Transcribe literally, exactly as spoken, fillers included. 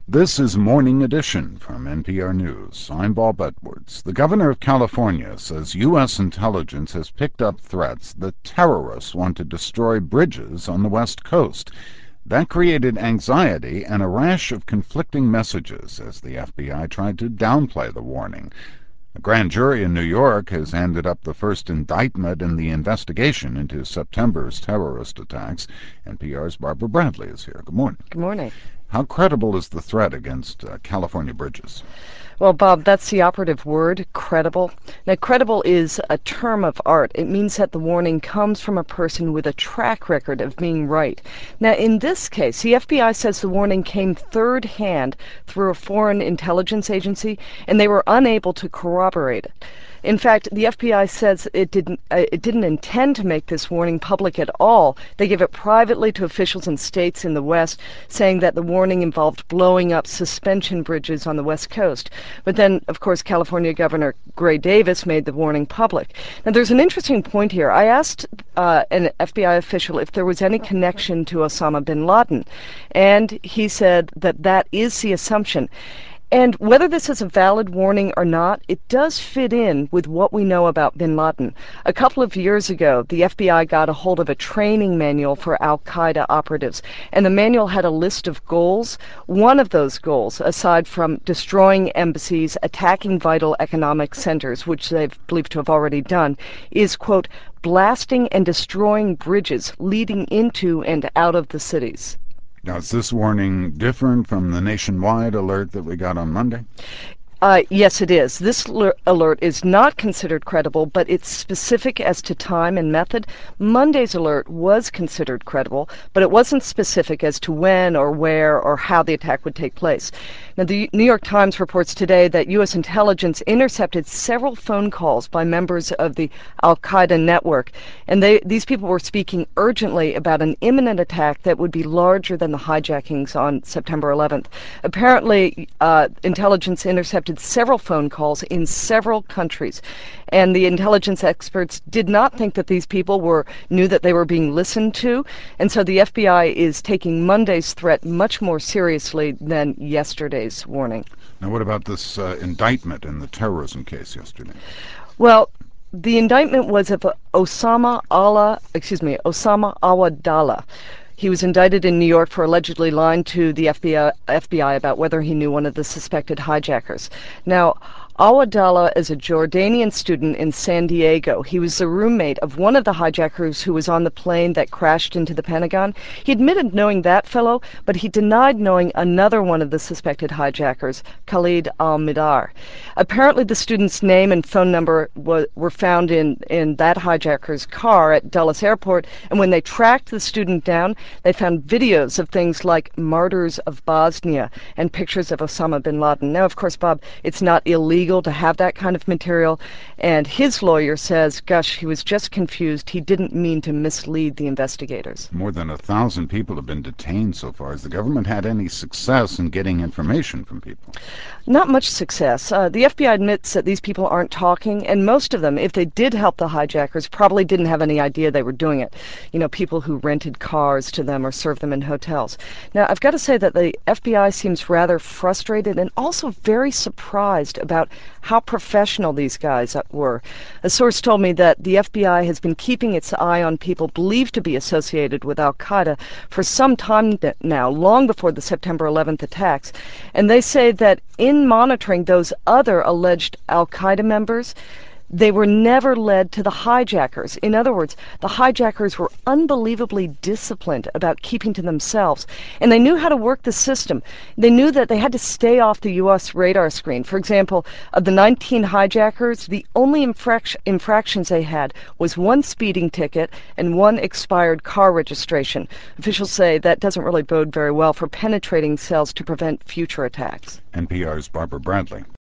This is Morning Edition from N P R News. I'm Bob Edwards. The governor of California says U S intelligence has picked up threats that terrorists want to destroy bridges on the West Coast. That created anxiety and a rash of conflicting messages as the F B I tried to downplay the warning. A grand jury in New York has handed up the first indictment in the investigation into September's terrorist attacks. N P R's Barbara Bradley is here. Good morning. Good morning. How credible is the threat against uh, California bridges? Well, Bob, that's the operative word, credible. Now, credible is a term of art. It means that the warning comes from a person with a track record of being right. Now, in this case, the F B I says the warning came third hand through a foreign intelligence agency, and they were unable to corroborate it. In fact, the F B I says it didn't uh, it didn't intend to make this warning public at all. They gave it privately to officials in states in the West, saying that the warning involved blowing up suspension bridges on the West Coast. But then, of course, California Governor Gray Davis made the warning public. Now, there's an interesting point here. I asked uh, an F B I official if there was any connection to Osama bin Laden, and he said that that is the assumption. And whether this is a valid warning or not, it does fit in with what we know about bin Laden. A couple of years ago, the F B I got a hold of a training manual for al-Qaeda operatives, and the manual had a list of goals. One of those goals, aside from destroying embassies, attacking vital economic centers, which they've believed to have already done, is, quote, blasting and destroying bridges leading into and out of the cities. Now, is this warning different from the nationwide alert that we got on Monday? Uh, yes, it is. This alert is not considered credible, but it's specific as to time and method. Monday's alert was considered credible, but it wasn't specific as to when or where or how the attack would take place. Now, the New York Times reports today that U S intelligence intercepted several phone calls by members of the al-Qaeda network, and they, these people were speaking urgently about an imminent attack that would be larger than the hijackings on September eleventh. Apparently, uh, intelligence intercepted several phone calls in several countries, and the intelligence experts did not think that these people were knew that they were being listened to, and so the F B I is taking Monday's threat much more seriously than yesterday's warning. Now, what about this uh, indictment in the terrorism case yesterday? Well, the indictment was of Osama Allah, excuse me, Osama Awadallah. He was indicted in New York for allegedly lying to the F B I, F B I about whether he knew one of the suspected hijackers. Now, Awadallah is a Jordanian student in San Diego. He was the roommate of one of the hijackers who was on the plane that crashed into the Pentagon. He admitted knowing that fellow, but he denied knowing another one of the suspected hijackers, Khalid al-Mihdhar. Apparently, the student's name and phone number wa- were found in, in that hijacker's car at Dulles Airport, and when they tracked the student down, they found videos of things like Martyrs of Bosnia and pictures of Osama bin Laden. Now, of course, Bob, it's not illegal to have that kind of material, and his lawyer says, gosh, he was just confused. He didn't mean to mislead the investigators. More than a thousand people have been detained so far. Has the government had any success in getting information from people? Not much success. Uh, the F B I admits that these people aren't talking, and most of them, if they did help the hijackers, probably didn't have any idea they were doing it. You know, people who rented cars to them or served them in hotels. Now, I've got to say that the F B I seems rather frustrated and also very surprised about how professional these guys were. A source told me that the F B I has been keeping its eye on people believed to be associated with al-Qaeda for some time now, long before the September eleventh attacks. And they say that in monitoring those other alleged al-Qaeda members, they were never led to the hijackers. In other words, the hijackers were unbelievably disciplined about keeping to themselves, and they knew how to work the system. They knew that they had to stay off the U S radar screen. For example, of the nineteen hijackers, the only infrac- infractions they had was one speeding ticket and one expired car registration. Officials say that doesn't really bode very well for penetrating cells to prevent future attacks. N P R's Barbara Bradley.